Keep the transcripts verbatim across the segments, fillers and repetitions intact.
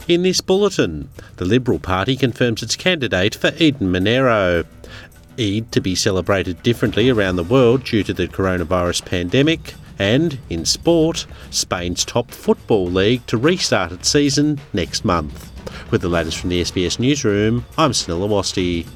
In this bulletin, the Liberal Party confirms its candidate for Eden Monaro. Eid to be celebrated differently around the world due to the coronavirus pandemic. And, in sport, Spain's top football league to restart its season next month. With the latest from the S B S Newsroom, I'm Sunil Awasthi.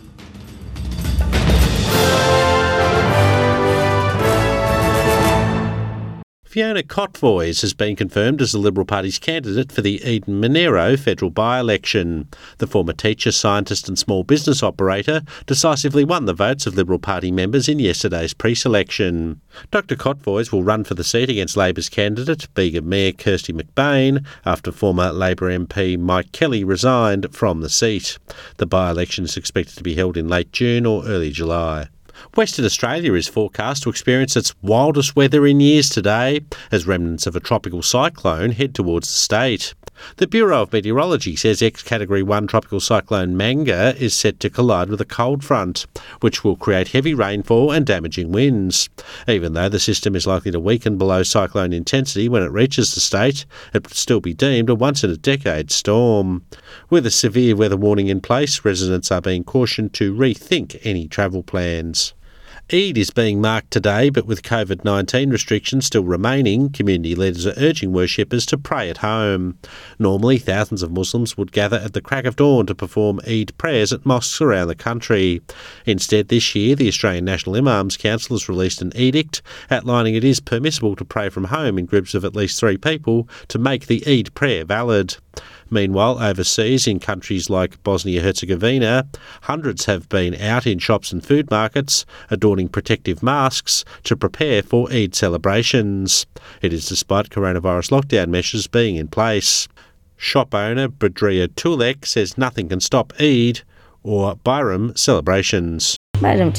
Fiona Kottvoys has been confirmed as the Liberal Party's candidate for the Eden Monaro federal by-election. The former teacher, scientist and small business operator decisively won the votes of Liberal Party members in yesterday's pre-selection. Doctor Kottvoys will run for the seat against Labor's candidate, Bega Mayor Kirsty McBain, after former Labor M P Mike Kelly resigned from the seat. The by-election is expected to be held in late June or early July. Western Australia is forecast to experience its wildest weather in years today as remnants of a tropical cyclone head towards the state. The Bureau of Meteorology says ex-Category one tropical cyclone Manga is set to collide with a cold front, which will create heavy rainfall and damaging winds. Even though the system is likely to weaken below cyclone intensity when it reaches the state, it would still be deemed a once-in-a-decade storm. With a severe weather warning in place, residents are being cautioned to rethink any travel plans. Eid is being marked today, but with COVID nineteen restrictions still remaining, community leaders are urging worshippers to pray at home. Normally, thousands of Muslims would gather at the crack of dawn to perform Eid prayers at mosques around the country. Instead, this year, the Australian National Imams Council has released an edict outlining it is permissible to pray from home in groups of at least three people to make the Eid prayer valid. Meanwhile, overseas, in countries like Bosnia-Herzegovina, hundreds have been out in shops and food markets, adorning protective masks to prepare for Eid celebrations. It is despite coronavirus lockdown measures being in place. Shop owner Badria Tulek says nothing can stop Eid or Bayram celebrations. Bayram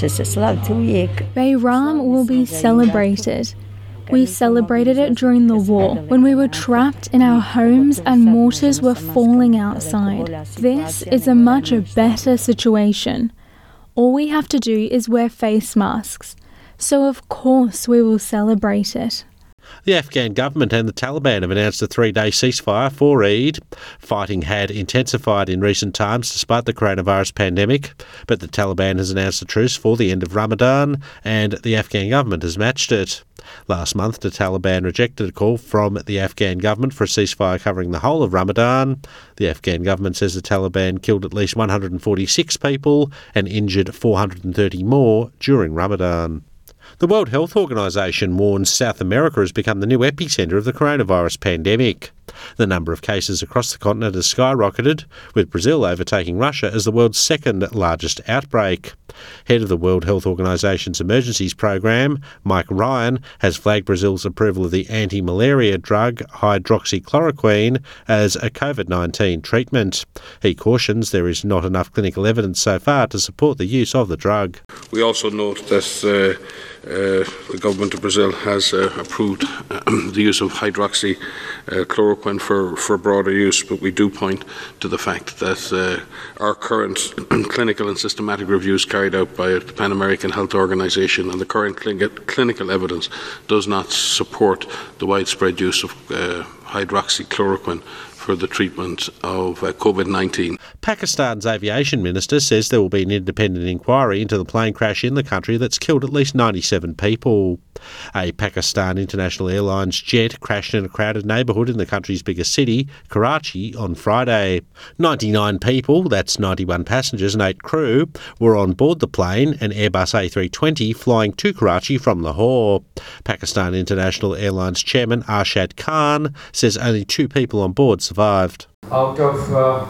will be celebrated. We celebrated it during the war, when we were trapped in our homes and mortars were falling outside. This is a much better situation. All we have to do is wear face masks. So of course we will celebrate it. The Afghan government and the Taliban have announced a three-day ceasefire for Eid. Fighting had intensified in recent times despite the coronavirus pandemic, but the Taliban has announced a truce for the end of Ramadan, and the Afghan government has matched it. Last month, the Taliban rejected a call from the Afghan government for a ceasefire covering the whole of Ramadan. The Afghan government says the Taliban killed at least one hundred forty-six people and injured four hundred thirty more during Ramadan. The World Health Organization warns South America has become the new epicentre of the coronavirus pandemic. The number of cases across the continent has skyrocketed, with Brazil overtaking Russia as the world's second largest outbreak. Head of the World Health Organization's Emergencies Program, Mike Ryan, has flagged Brazil's approval of the anti-malaria drug hydroxychloroquine as a COVID nineteen treatment. He cautions there is not enough clinical evidence so far to support the use of the drug. We also note that uh, uh, the government of Brazil has uh, approved uh, the use of hydroxychloroquine for, for broader use, but we do point to the fact that uh, our current clinical and systematic reviews carried out by the Pan American Health Organization and the current cl- clinical evidence does not support the widespread use of uh, hydroxychloroquine for the treatment of uh, COVID nineteen. Pakistan's aviation minister says there will be an independent inquiry into the plane crash in the country that's killed at least ninety-seven people. A Pakistan International Airlines jet crashed in a crowded neighbourhood in the country's biggest city, Karachi, on Friday. ninety-nine people, that's ninety-one passengers and eight crew, were on board the plane, an Airbus A three twenty flying to Karachi from Lahore. Pakistan International Airlines chairman Arshad Khan says only two people on board survived. Out of uh,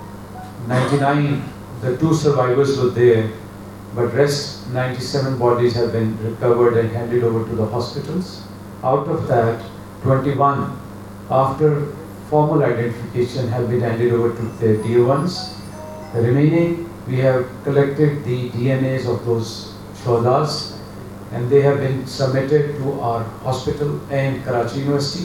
ninety-nine, the two survivors were there, but rest ninety-seven bodies have been recovered and handed over to the hospitals. Out of that, twenty-one, after formal identification, have been handed over to their dear ones. The remaining, we have collected the D N As of those shuhadas, and they have been submitted to our hospital and Karachi University.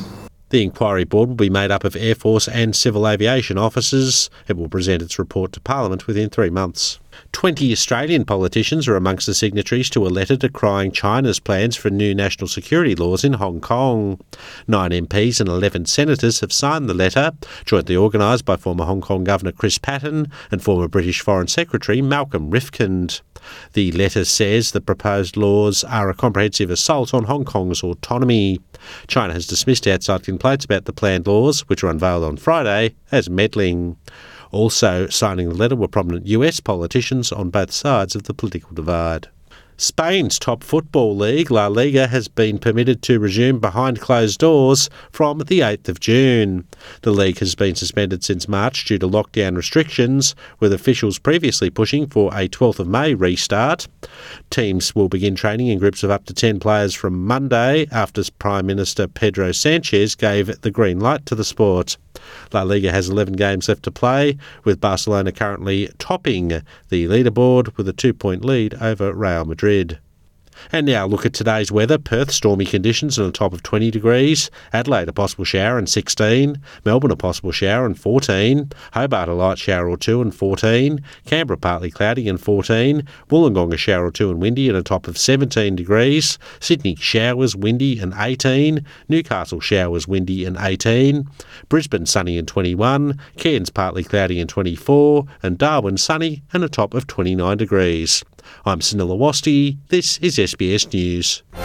The inquiry board will be made up of Air Force and civil aviation officers. It will present its report to Parliament within three months. Twenty Australian politicians are amongst the signatories to a letter decrying China's plans for new national security laws in Hong Kong. Nine M Ps and eleven senators have signed the letter, jointly organised by former Hong Kong Governor Chris Patten and former British Foreign Secretary Malcolm Rifkind. The letter says the proposed laws are a comprehensive assault on Hong Kong's autonomy. China has dismissed outside complaints about the planned laws, which were unveiled on Friday, as meddling. Also signing the letter were prominent U S politicians on both sides of the political divide. Spain's top football league, La Liga, has been permitted to resume behind closed doors from the eighth of June. The league has been suspended since March due to lockdown restrictions, with officials previously pushing for a twelfth of May restart. Teams will begin training in groups of up to ten players from Monday after Prime Minister Pedro Sanchez gave the green light to the sport. La Liga has eleven games left to play, with Barcelona currently topping the leaderboard with a two-point lead over Real Madrid. And now look at today's weather. Perth, stormy conditions and a top of twenty degrees. Adelaide, a possible shower and sixteen. Melbourne, a possible shower and fourteen. Hobart, a light shower or two and fourteen. Canberra, partly cloudy and fourteen. Wollongong, a shower or two and windy and a top of seventeen degrees. Sydney, showers, windy and eighteen. Newcastle, showers, windy and eighteen. Brisbane, sunny and twenty-one. Cairns, partly cloudy and twenty-four. And Darwin, sunny and a top of twenty-nine degrees. I'm Sunil Awasthi. This is S B S News.